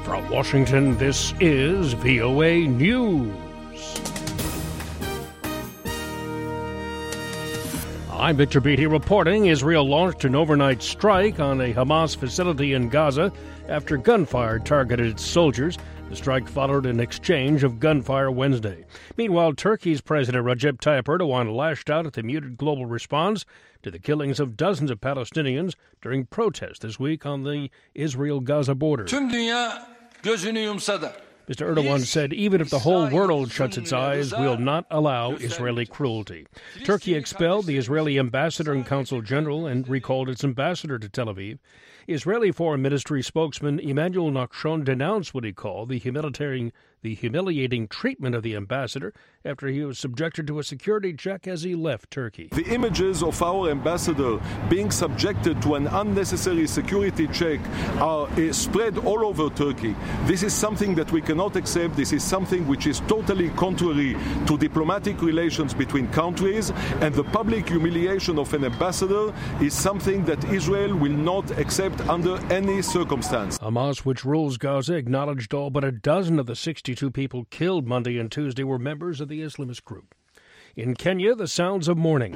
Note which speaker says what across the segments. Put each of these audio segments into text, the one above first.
Speaker 1: From Washington, this is VOA News. I'm Victor Beatty reporting. Israel launched an overnight strike on a Hamas facility in Gaza after gunfire targeted its soldiers. The strike followed an exchange of gunfire Wednesday. Meanwhile, Turkey's President Recep Tayyip Erdogan lashed out at the muted global response to the killings of dozens of Palestinians during protests this week on the Israel-Gaza border.
Speaker 2: Tüm dünya gözünü yumsa da.
Speaker 1: Mr. Erdogan said, even if the whole world shuts its eyes, we'll not allow Israeli cruelty. Turkey expelled the Israeli ambassador and consul general and recalled its ambassador to Tel Aviv. Israeli Foreign Ministry spokesman Emmanuel Nachshon denounced what he called the humiliating treatment of the ambassador after he was subjected to a security check as he left Turkey.
Speaker 3: The images of our ambassador being subjected to an unnecessary security check are spread all over Turkey. This is something that we cannot accept. This is something which is totally contrary to diplomatic relations between countries, and the public humiliation of an ambassador is something that Israel will not accept under any circumstance.
Speaker 1: Hamas, which rules Gaza, acknowledged all but a dozen of the 62 people killed Monday and Tuesday were members of the Islamist group. In Kenya, the sounds of mourning.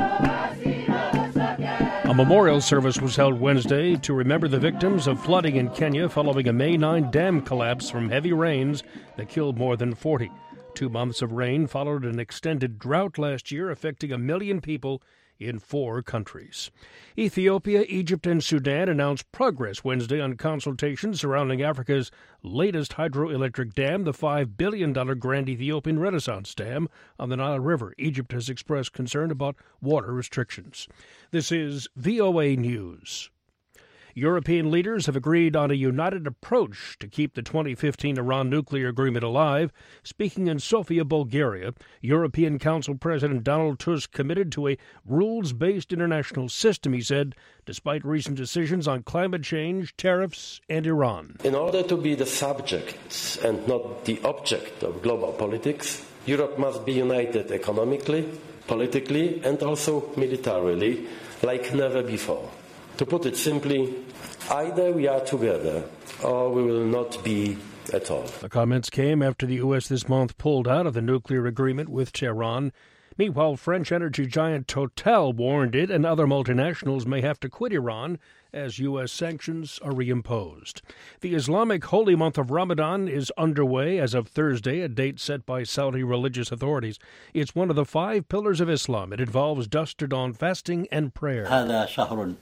Speaker 1: A memorial service was held Wednesday to remember the victims of flooding in Kenya following a May 9 dam collapse from heavy rains that killed more than 40. 2 months of rain followed an extended drought last year, affecting 1 million people in 4 countries. Ethiopia, Egypt, and Sudan announced progress Wednesday on consultations surrounding Africa's latest hydroelectric dam, the $5 billion Grand Ethiopian Renaissance Dam on the Nile River. Egypt has expressed concern about water restrictions. This is VOA News. European leaders have agreed on a united approach to keep the 2015 Iran nuclear agreement alive. Speaking in Sofia, Bulgaria, European Council President Donald Tusk committed to a rules-based international system, he said, despite recent decisions on climate change, tariffs, and Iran.
Speaker 4: In order to be the subject and not the object of global politics, Europe must be united economically, politically, and also militarily, like never before. To put it simply, either we are together or we will not be at all.
Speaker 1: The comments came after the U.S. this month pulled out of the nuclear agreement with Tehran. Meanwhile, French energy giant Total warned it and other multinationals may have to quit Iran as U.S. sanctions are reimposed. The Islamic holy month of Ramadan is underway as of Thursday, a date set by Saudi religious authorities. It's one of the 5 pillars of Islam. It involves dusk to dawn fasting and prayer. The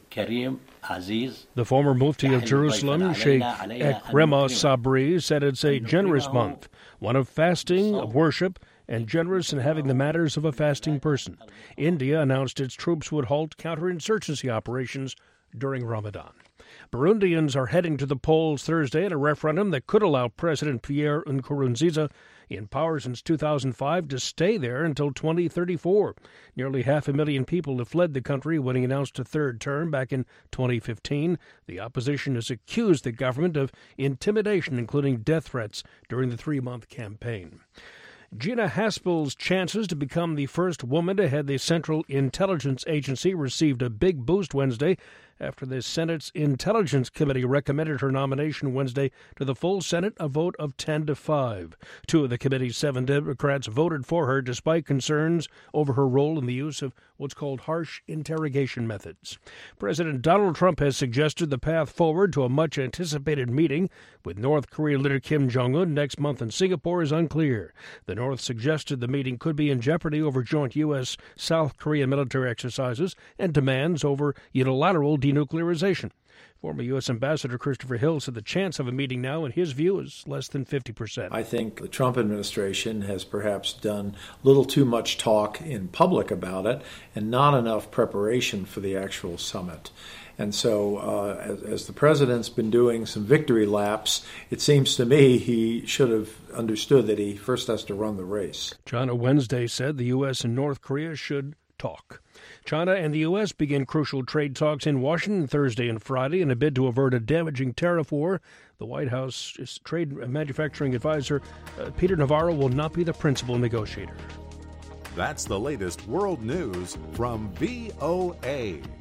Speaker 1: former Mufti of Jerusalem, Sheikh Ekrema Sabri, said it's a generous month, one of fasting, of worship, and generous in having the matters of a fasting person. India announced its troops would halt counterinsurgency operations during Ramadan. Burundians are heading to the polls Thursday in a referendum that could allow President Pierre Nkurunziza, in power since 2005, to stay there until 2034. Nearly 500,000 people have fled the country when he announced a third term back in 2015. The opposition has accused the government of intimidation, including death threats, during the 3-month campaign. Gina Haspel's chances to become the first woman to head the Central Intelligence Agency received a big boost Wednesday after the Senate's Intelligence Committee recommended her nomination Wednesday to the full Senate, a vote of 10-5. 2 of the committee's 7 Democrats voted for her despite concerns over her role in the use of what's called harsh interrogation methods. President Donald Trump has suggested the path forward to a much-anticipated meeting with North Korean leader Kim Jong-un next month in Singapore is unclear. The North suggested the meeting could be in jeopardy over joint U.S.-South Korean military exercises and demands over unilateral denuclearization. Former U.S. Ambassador Christopher Hill said the chance of a meeting now, in his view, is less than 50%.
Speaker 5: I think the Trump administration has perhaps done a little too much talk in public about it and not enough preparation for the actual summit. And so as the president's been doing some victory laps, it seems to me he should have understood that he first has to run the race.
Speaker 1: China Wednesday said the U.S. and North Korea should talk. China and the U.S. begin crucial trade talks in Washington Thursday and Friday in a bid to avert a damaging tariff war. The White House trade and manufacturing advisor Peter Navarro will not be the principal negotiator.
Speaker 6: That's the latest world news from VOA.